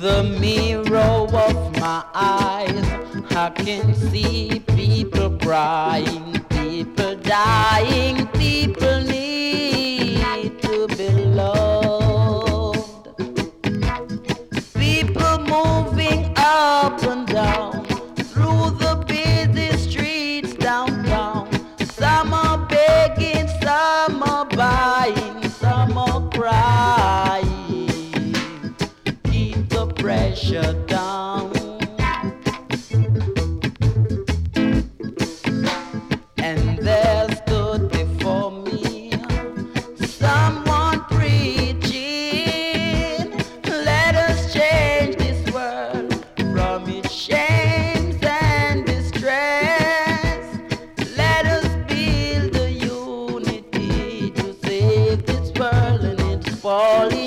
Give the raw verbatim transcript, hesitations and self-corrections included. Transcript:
the mirror of my eyes, I can see people crying, people dying, people need to be loved. People moving up and down through the busy streets downtown. Some are begging, some are buying, some are crying. Keep the pressure down. And there stood before me someone preaching, let us change this world from its shames and distress. Let us build a unity to save this world and its falling.